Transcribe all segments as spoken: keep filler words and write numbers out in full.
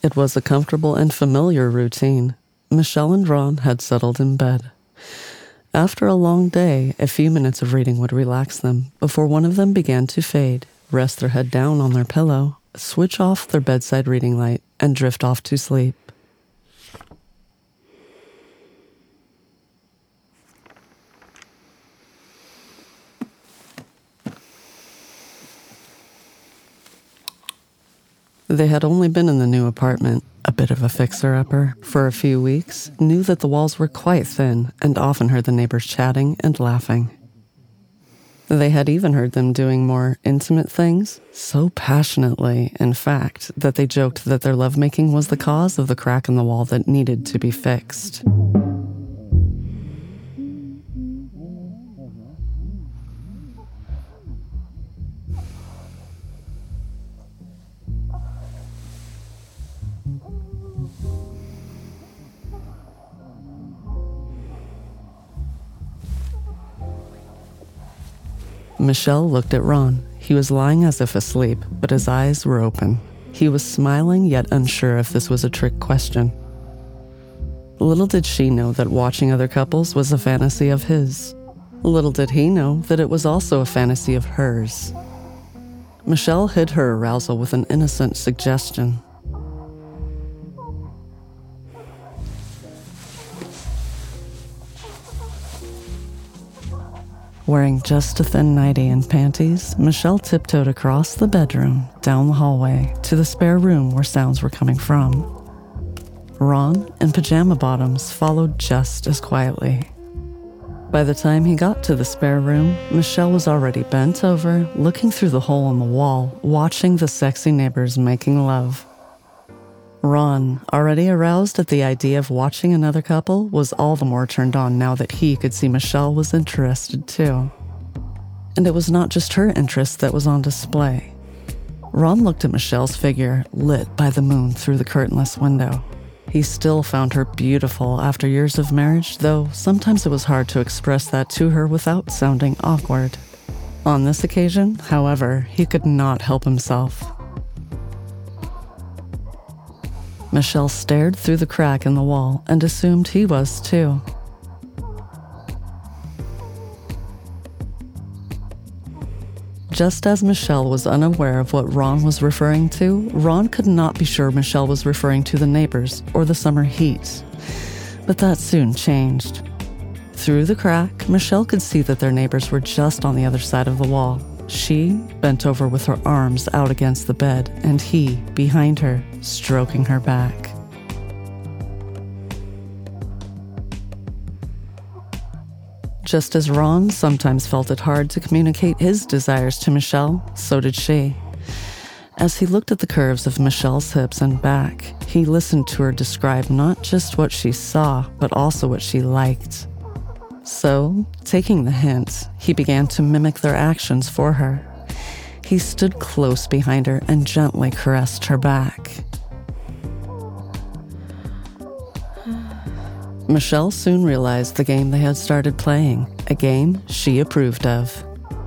It was a comfortable and familiar routine. Michelle and Ron had settled in bed. After a long day, a few minutes of reading would relax them before one of them began to fade, rest their head down on their pillow, switch off their bedside reading light, and drift off to sleep. They had only been in the new apartment, a bit of a fixer-upper, for a few weeks, knew that the walls were quite thin, and often heard the neighbors chatting and laughing. They had even heard them doing more intimate things, so passionately, in fact, that they joked that their lovemaking was the cause of the crack in the wall that needed to be fixed. Michelle looked at Ron. He was lying as if asleep, but his eyes were open. He was smiling, yet unsure if this was a trick question. Little did she know that watching other couples was a fantasy of his. Little did he know that it was also a fantasy of hers. Michelle hid her arousal with an innocent suggestion. Wearing just a thin nightie and panties, Michelle tiptoed across the bedroom, down the hallway, to the spare room where sounds were coming from. Ron, in pajama bottoms, followed just as quietly. By the time he got to the spare room, Michelle was already bent over, looking through the hole in the wall, watching the sexy neighbors making love. Ron, already aroused at the idea of watching another couple, was all the more turned on now that he could see Michelle was interested too. And it was not just her interest that was on display. Ron looked at Michelle's figure, lit by the moon through the curtainless window. He still found her beautiful after years of marriage, though sometimes it was hard to express that to her without sounding awkward. On this occasion, however, he could not help himself. Michelle stared through the crack in the wall and assumed he was too. Just as Michelle was unaware of what Ron was referring to, Ron could not be sure Michelle was referring to the neighbors or the summer heat. But that soon changed. Through the crack, Michelle could see that their neighbors were just on the other side of the wall. She bent over with her arms out against the bed, and he, behind her, stroking her back. Just as Ron sometimes felt it hard to communicate his desires to Michelle, so did she. As he looked at the curves of Michelle's hips and back, he listened to her describe not just what she saw, but also what she liked. So, taking the hint, he began to mimic their actions for her. He stood close behind her and gently caressed her back. Michelle soon realized the game they had started playing, a game she approved of.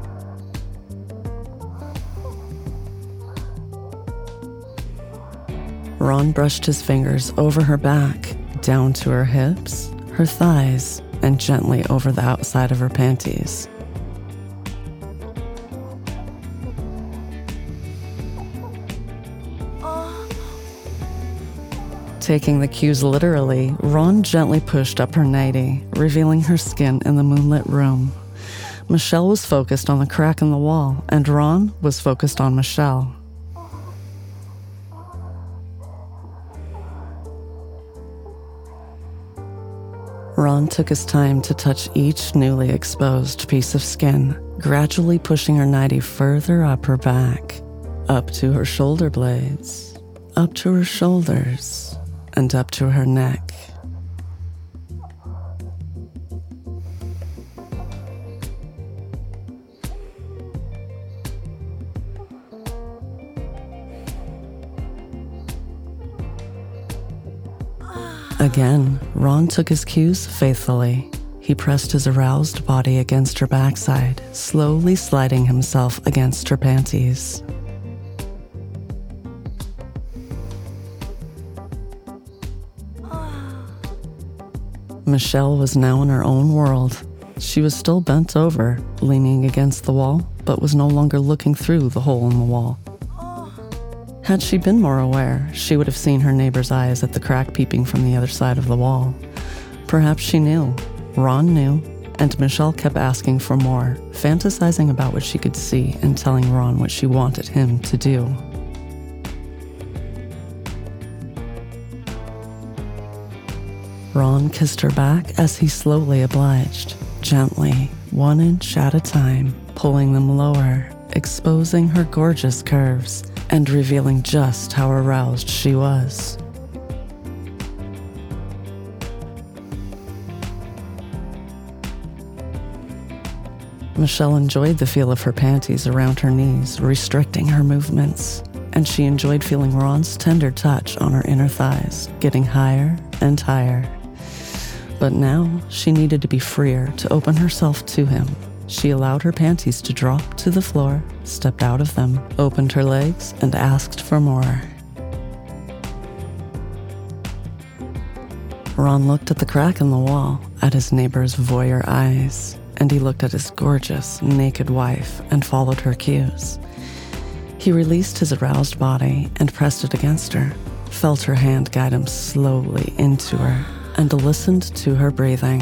Ron brushed his fingers over her back, down to her hips, her thighs, and gently over the outside of her panties. Taking the cues literally, Ron gently pushed up her nightie, revealing her skin in the moonlit room. Michelle was focused on the crack in the wall, and Ron was focused on Michelle. Ron took his time to touch each newly exposed piece of skin, gradually pushing her nightie further up her back, up to her shoulder blades, up to her shoulders, and up to her neck. Again, Ron took his cues faithfully. He pressed his aroused body against her backside, slowly sliding himself against her panties. Michelle was now in her own world. She was still bent over, leaning against the wall, but was no longer looking through the hole in the wall. Had she been more aware, she would have seen her neighbor's eyes at the crack peeping from the other side of the wall. Perhaps she knew. Ron knew, and Michelle kept asking for more, fantasizing about what she could see and telling Ron what she wanted him to do. Ron kissed her back as he slowly obliged, gently, one inch at a time, pulling them lower, exposing her gorgeous curves, and revealing just how aroused she was. Michelle enjoyed the feel of her panties around her knees, restricting her movements, and she enjoyed feeling Ron's tender touch on her inner thighs, getting higher and higher. But now she needed to be freer to open herself to him. She allowed her panties to drop to the floor, stepped out of them, opened her legs, and asked for more. Ron looked at the crack in the wall, at his neighbor's voyeur eyes, and he looked at his gorgeous, naked wife and followed her cues. He released his aroused body and pressed it against her, felt her hand guide him slowly into her, and listened to her breathing.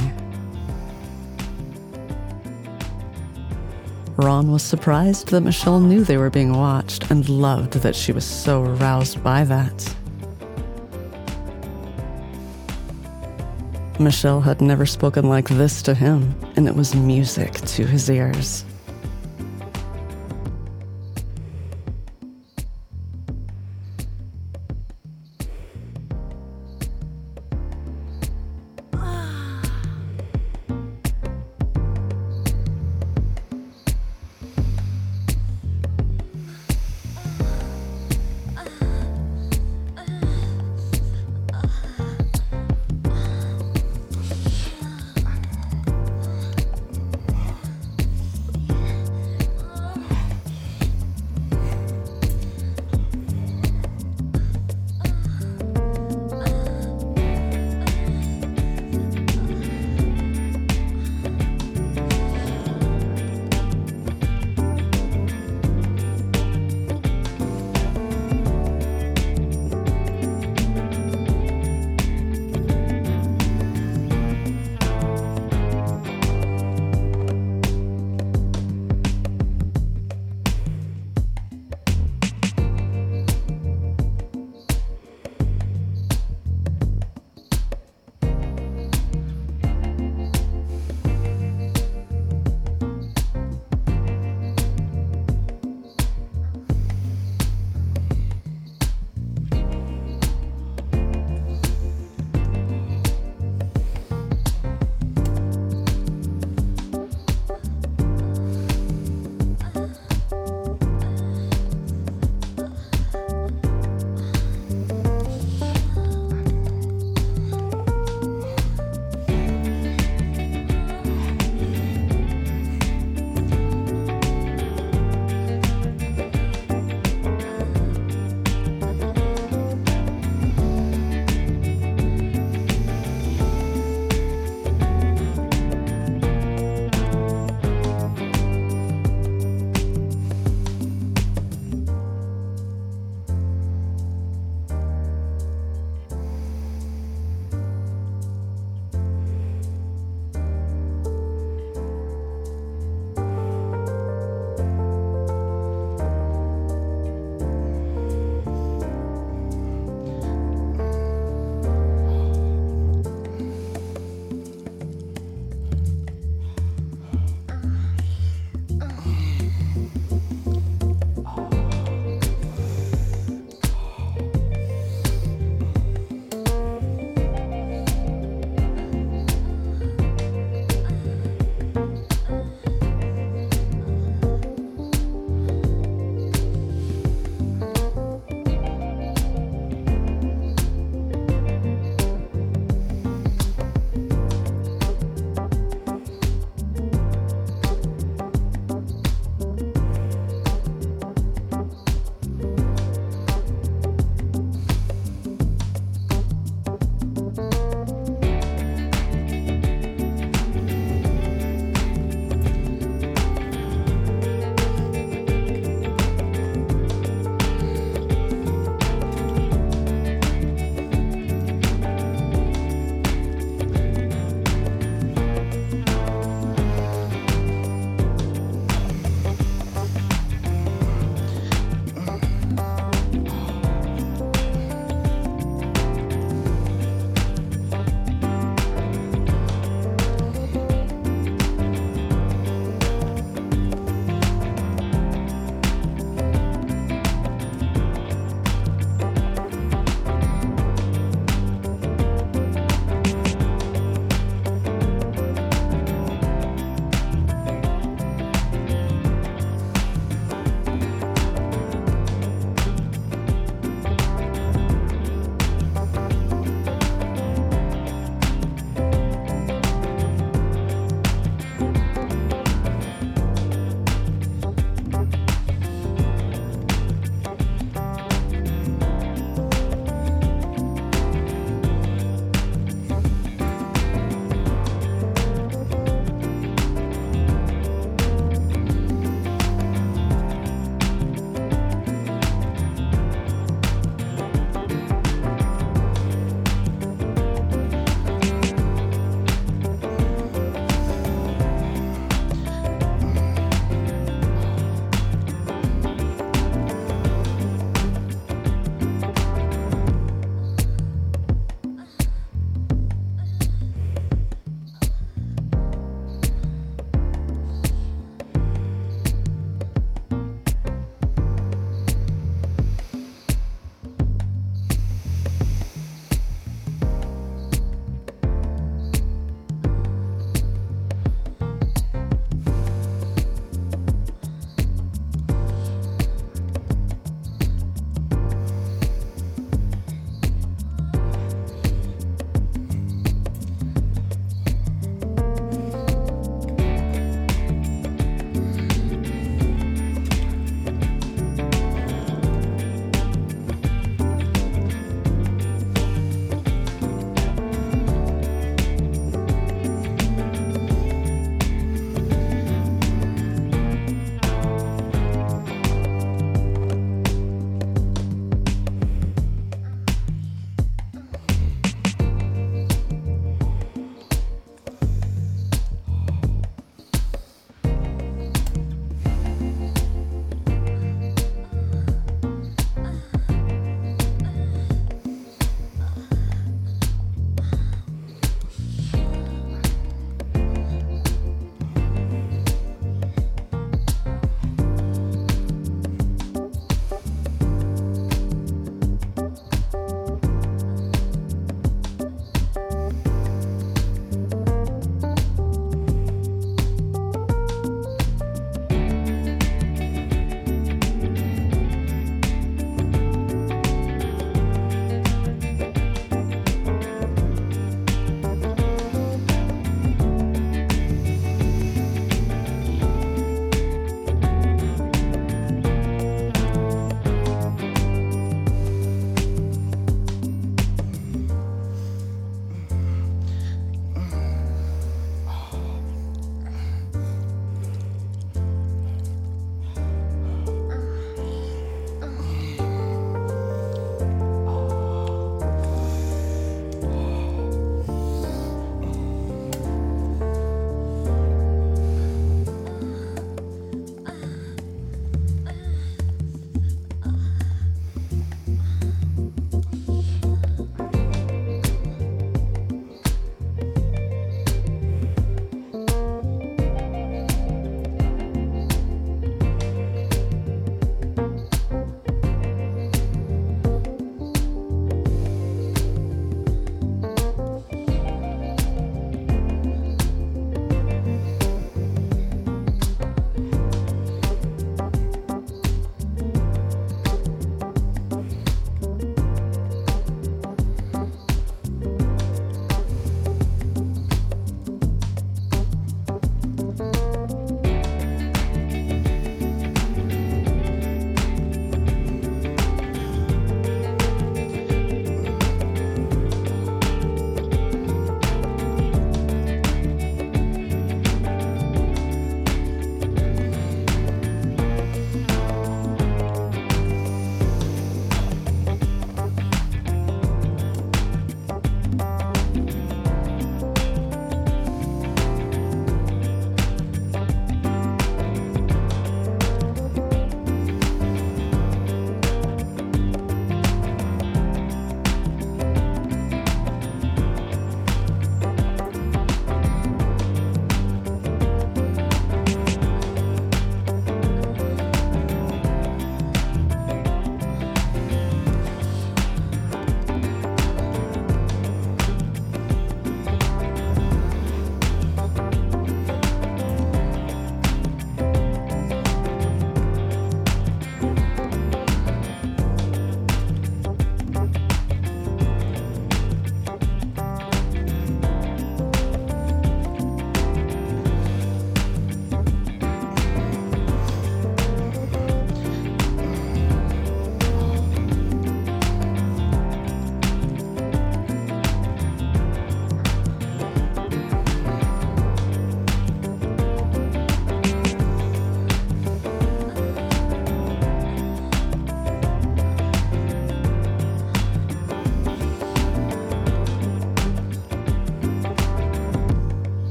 Ron was surprised that Michelle knew they were being watched and loved that she was so aroused by that. Michelle had never spoken like this to him, and it was music to his ears.